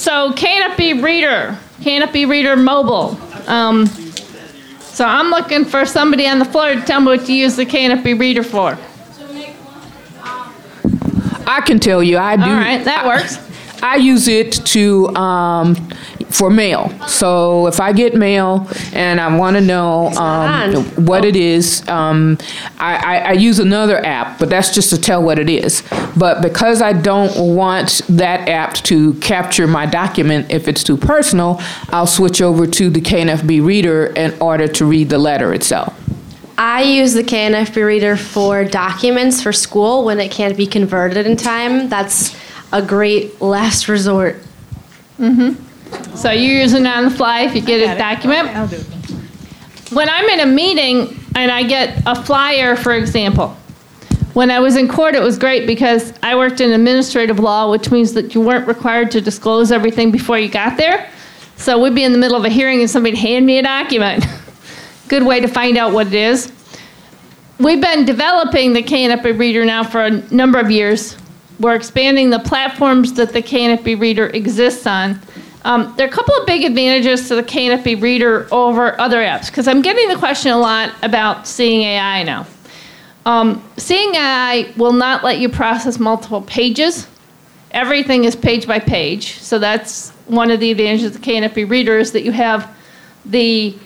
So Canopy Reader Mobile. So I'm looking for somebody on the floor to tell me what you use the Canopy Reader for. I can tell you. I do. All right, that works. I use it to for mail. So if I get mail and I want to know what it is, I use another app, but that's just to tell what it is. But because I don't want that app to capture my document if it's too personal, I'll switch over to the KNFB Reader in order to read the letter itself. I use the KNFB Reader for documents for school when it can't be converted in time. That's a great last resort. Mm-hmm. So you're using it on the fly if you get a document? I'll do it. When I'm in a meeting and I get a flyer, for example, when I was in court, it was great because I worked in administrative law, which means that you weren't required to disclose everything before you got there. So we'd be in the middle of a hearing and somebody'd hand me a document. Good way to find out what it is. We've been developing the Canopy Reader now for a number of years. We're expanding the platforms that the Canopy Reader exists on. There are a couple of big advantages to the Canopy Reader over other apps, because I'm getting the question a lot about Seeing AI now. Seeing AI will not let you process multiple pages. Everything is page by page, so that's one of the advantages of the Canopy Reader is that you have the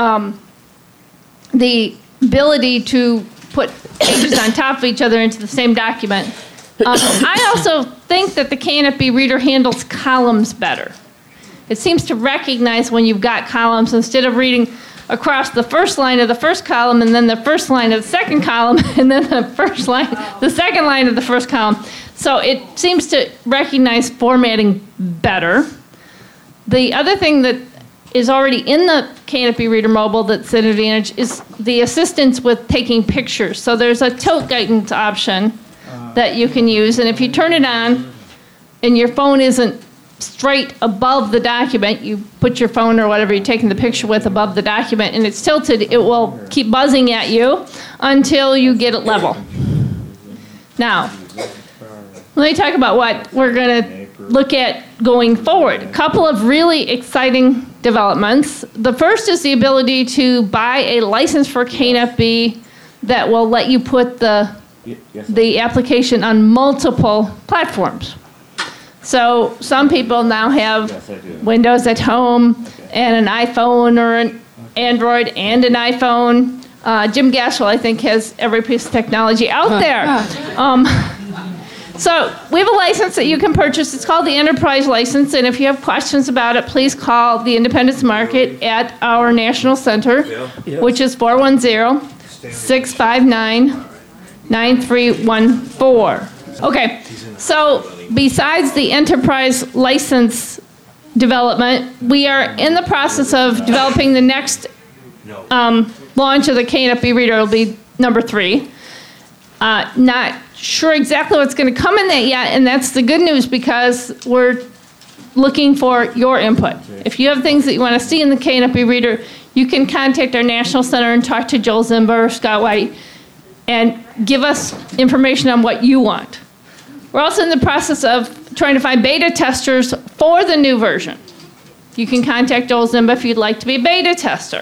ability to put pages on top of each other into the same document. I also think that the Canopy Reader handles columns better. It seems to recognize when you've got columns instead of reading across the first line of the first column and then the first line of the second column and then the second line of the first column. So it seems to recognize formatting better. The other thing that is already in the Canopy Reader Mobile that's an advantage is the assistance with taking pictures. So there's a tilt guidance option that you can use, and if you turn it on and your phone isn't straight above the document, you put your phone or whatever you're taking the picture with above the document and it's tilted, it will keep buzzing at you until you get it level. Now, let me talk about what we're going to look at going forward. A couple of really exciting developments. The first is the ability to buy a license for Canopy that will let you put the application on multiple platforms. So some people now have Windows at home and an iPhone or an Android and an iPhone. Jim Gassel, I think, has every piece of technology out there. So we have a license that you can purchase. It's called the Enterprise License, and if you have questions about it, please call the Independence Market at our National Center, which is 410-659-9314. Okay, so besides the Enterprise License development, we are in the process of developing the next launch of the Canopy Reader. It'll be number 3. Not sure exactly what's going to come in that yet, and that's the good news because we're looking for your input. If you have things that you want to see in the Canopy Reader, you can contact our National Center and talk to Joel Zimba or Scott White and give us information on what you want. We're also in the process of trying to find beta testers for the new version. You can contact Joel Zimba if you'd like to be a beta tester.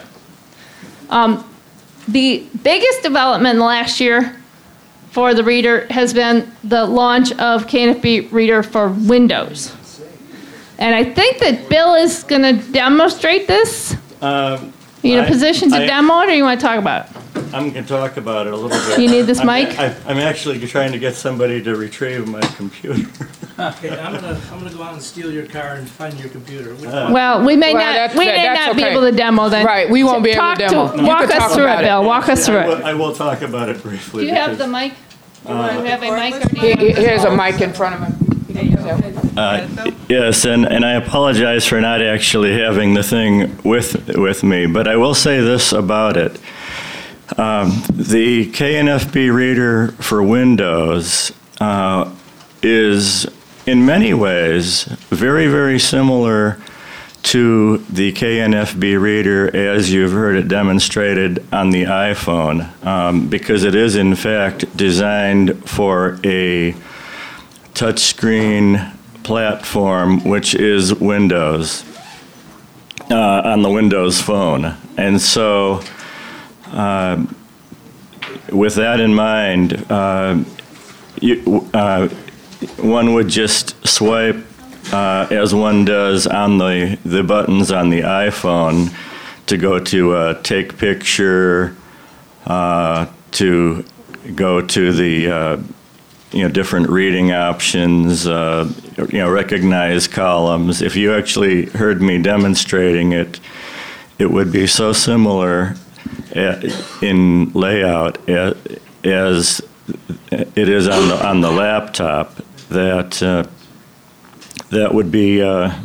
The biggest development in the last year for the reader has been the launch of Canopy Reader for Windows. And I think that Bill is going to demonstrate this. Are you in a position to demo it, or you want to talk about it? I'm going to talk about it a little bit. You need this mic? I'm actually trying to get somebody to retrieve my computer. Okay, I'm gonna go out and steal your car and find your computer. Well, we may not be able to demo then. Right, we won't be able to demo. Walk us through it, Bill. Walk us through it. I will talk about it briefly. Do you have the mic? Do you want to have a mic? Here's a mic in front of him. Yes, and I apologize for not actually having the thing with me, but I will say this about it. The KNFB Reader for Windows is in many ways very, very similar to the KNFB Reader as you've heard it demonstrated on the iPhone, because it is in fact designed for a touchscreen platform, which is Windows, on the Windows phone. And so, with that in mind, one would just swipe as one does on the buttons on the iPhone to go to take picture, to go to the different reading options, recognize columns. If you actually heard me demonstrating it, it would be so similar in layout as it is on the laptop that that would be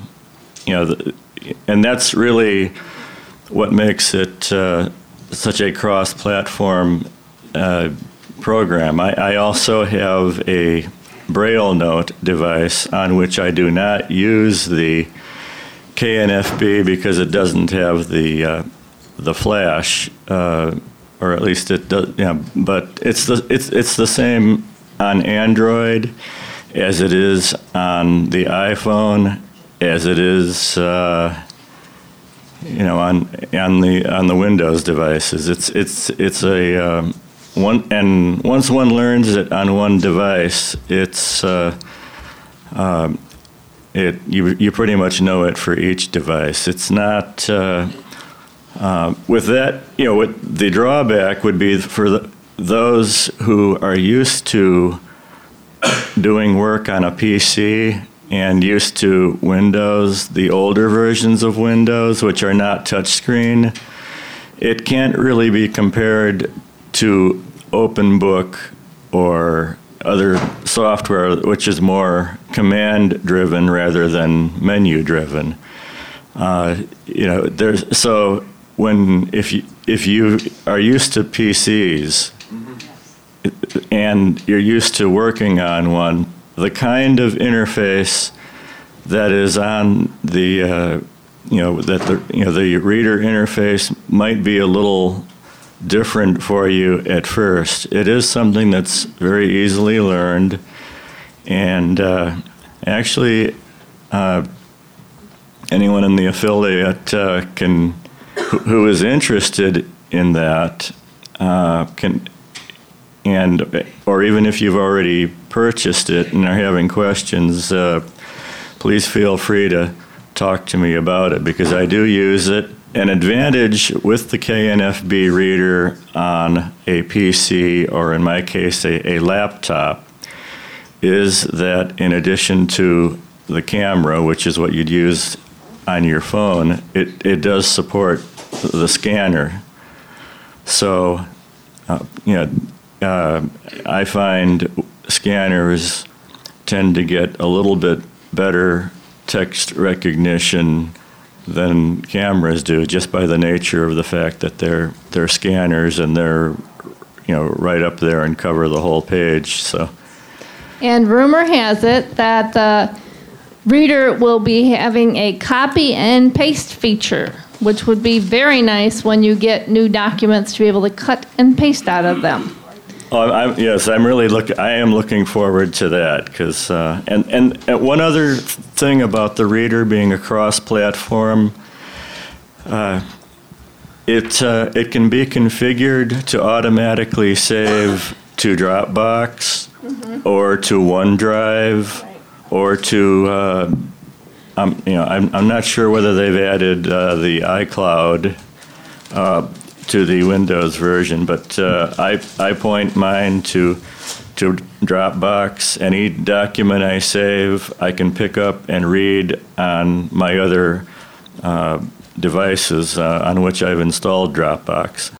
and that's really what makes it such a cross-platform program. I also have a Braille note device on which I do not use the KNFB because it doesn't have the flash, or at least it does. Yeah, but it's the same on Android as it is on the iPhone, as it is on the Windows devices. It's a one, and once one learns it on one device, it's you pretty much know it for each device. It's not with that. What the drawback would be for those who are used to doing work on a PC and used to Windows, the older versions of Windows, which are not touchscreen. It can't really be compared to OpenBook or other software, which is more command-driven rather than menu-driven. So if you are used to PCs and you're used to working on one, the kind of interface that is on the the reader interface might be a little different for you at first. It is something that's very easily learned, and actually, anyone in the affiliate who is interested in that can, or even if you've already purchased it and are having questions, please feel free to talk to me about it, because I do use it. An advantage with the KNFB reader on a PC, or in my case, a laptop, is that in addition to the camera, which is what you'd use on your phone, it does support the scanner. So, I find scanners tend to get a little bit better text recognition than cameras do, just by the nature of the fact that they're scanners and they're right up there and cover the whole page. So, and rumor has it that the reader will be having a copy and paste feature, which would be very nice when you get new documents to be able to cut and paste out of them. Yes, I am looking forward to that, because and one other thing about the reader being a cross-platform, it can be configured to automatically save to Dropbox, or to OneDrive, or to I'm not sure whether they've added the iCloud to the Windows version, but I point mine to Dropbox. Any document I save, I can pick up and read on my other devices on which I've installed Dropbox.